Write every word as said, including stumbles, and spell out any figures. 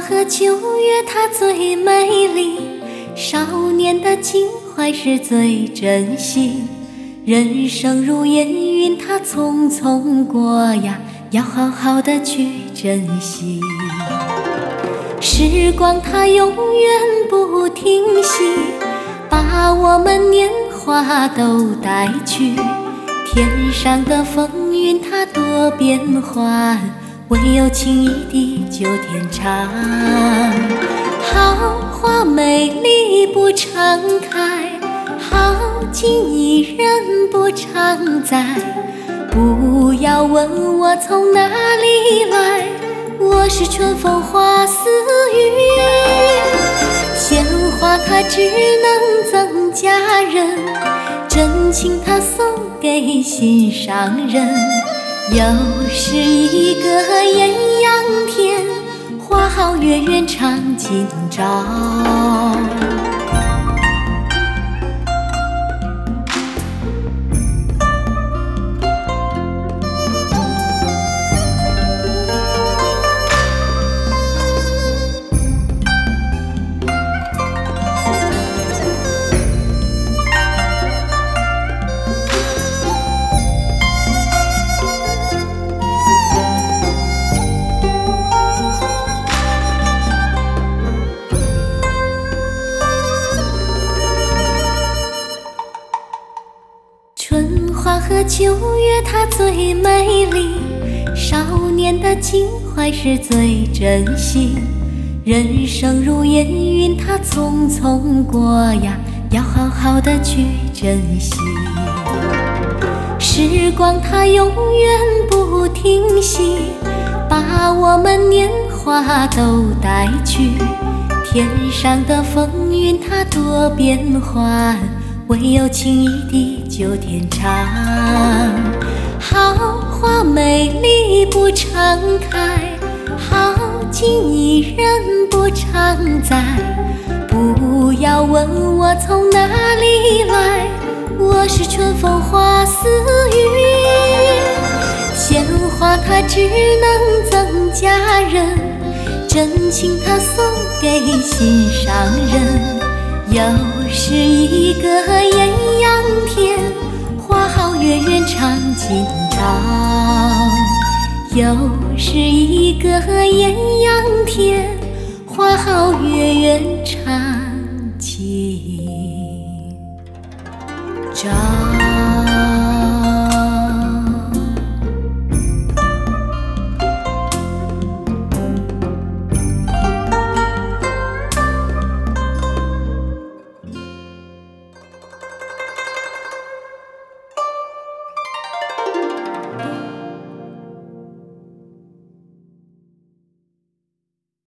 和九月它最美丽，少年的情怀是最真心。人生如烟云，它匆匆过呀，要好好的去珍惜。时光它永远不停息，把我们年华都带去。天上的风云它多变幻，唯有情谊地久天长。好花美丽不常开，好景依然不常在。不要问我从哪里来，我是春风化似云。鲜花它只能增加人，真情它送给心上人。又是一个艳阳天，花好月圆常今朝。春花和九月它最美丽，少年的情怀是最真心。人生如烟云，它匆匆过呀，要好好的去珍惜。时光它永远不停息，把我们年华都带去。天上的风云它多变幻，唯有情谊地久天长。好花美丽不常开，好景依然不常在。不要问我从哪里来，我是春风化似云。鲜花它只能增加人，真情它送给心上人。又是一个艳阳天，花好月圆常今朝。又是一个艳阳天，花好月圆常今朝。